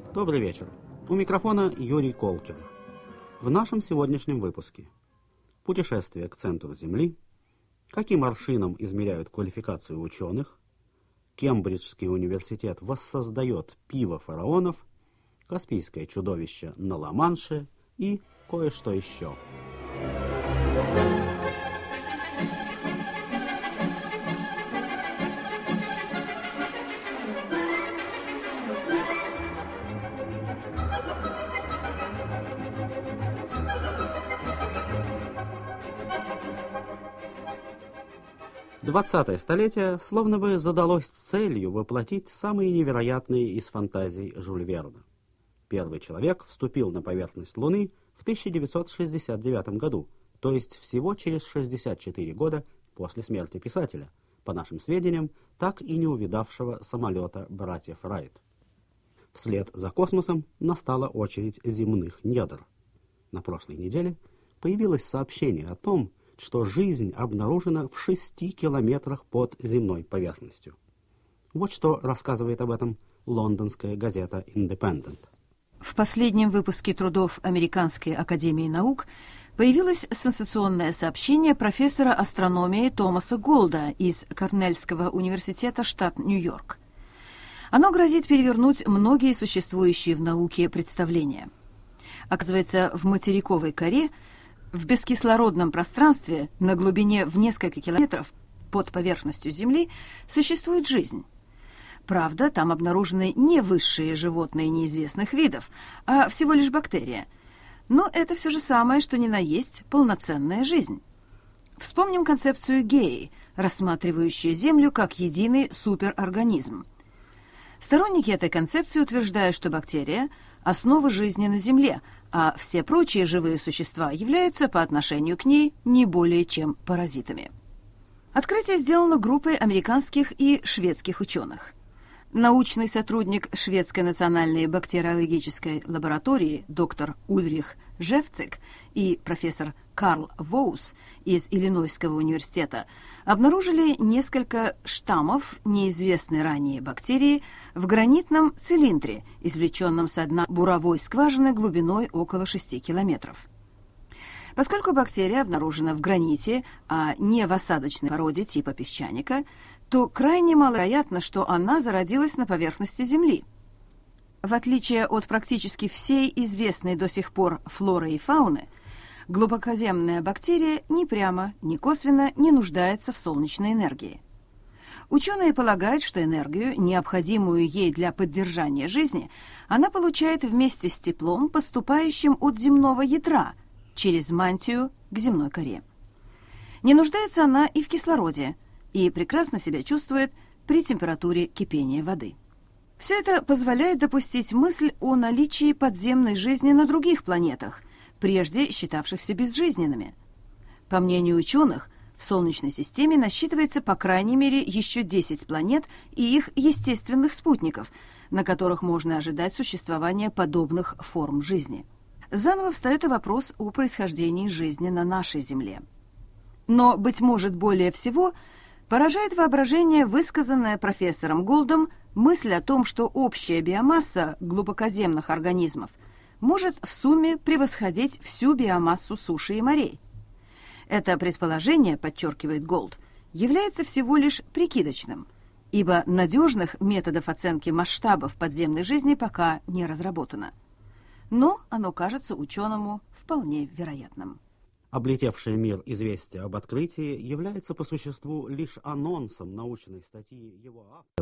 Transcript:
Добрый вечер. У микрофона Юрий Колкер. В нашем сегодняшнем выпуске путешествие к центру Земли, каким аршином измеряют квалификацию ученых, Кембриджский университет воссоздает пиво фараонов, Каспийское чудовище на Ла-Манше и кое-что еще. Двадцатое столетие словно бы задалось целью воплотить самые невероятные из фантазий Жюль Верна. Первый человек вступил на поверхность Луны в 1969 году, то есть всего через 64 года после смерти писателя, по нашим сведениям, так и не увидавшего самолета братьев Райт. Вслед за космосом настала очередь земных недр. На прошлой неделе появилось сообщение о том, что жизнь обнаружена в 6 километрах под земной поверхностью. Вот что рассказывает об этом лондонская газета «Индепендент». В последнем выпуске трудов Американской академии наук появилось сенсационное сообщение профессора астрономии Томаса Голда из Корнельского университета, штат Нью-Йорк. Оно грозит перевернуть многие существующие в науке представления. Оказывается, в материковой коре, в бескислородном пространстве на глубине в несколько километров под поверхностью Земли существует жизнь. Правда, там обнаружены не высшие животные неизвестных видов, а всего лишь бактерия. Но это все же самое, что ни на есть полноценная жизнь. Вспомним концепцию Геи, рассматривающую Землю как единый суперорганизм. Сторонники этой концепции утверждают, что бактерия – основа жизни на Земле, а все прочие живые существа являются по отношению к ней не более чем паразитами. Открытие сделано группой американских и шведских ученых. Научный сотрудник Шведской национальной бактериологической лаборатории доктор Ульрих Жевцик и профессор Карл Воус из Иллинойского университета обнаружили несколько штаммов неизвестной ранее бактерии в гранитном цилиндре, извлеченном со дна буровой скважины глубиной около 6 километров. Поскольку бактерия обнаружена в граните, а не в осадочной породе типа песчаника, то крайне маловероятно, что она зародилась на поверхности Земли. В отличие от практически всей известной до сих пор флоры и фауны, глубокоземная бактерия ни прямо, ни косвенно не нуждается в солнечной энергии. Ученые полагают, что энергию, необходимую ей для поддержания жизни, она получает вместе с теплом, поступающим от земного ядра, через мантию к земной коре. Не нуждается она и в кислороде, и прекрасно себя чувствует при температуре кипения воды. Все это позволяет допустить мысль о наличии подземной жизни на других планетах, прежде считавшихся безжизненными. По мнению ученых, в Солнечной системе насчитывается по крайней мере еще 10 планет и их естественных спутников, на которых можно ожидать существования подобных форм жизни. Заново встает и вопрос о происхождении жизни на нашей Земле. Но, быть может, более всего поражает воображение высказанная профессором Голдом мысль о том, что общая биомасса глубокоземных организмов может в сумме превосходить всю биомассу суши и морей. Это предположение, подчеркивает Голд, является всего лишь прикидочным, ибо надежных методов оценки масштабов подземной жизни пока не разработано. Но оно кажется ученому вполне вероятным. Облетевшее мир известие об открытии является по существу лишь анонсом научной статьи его автора.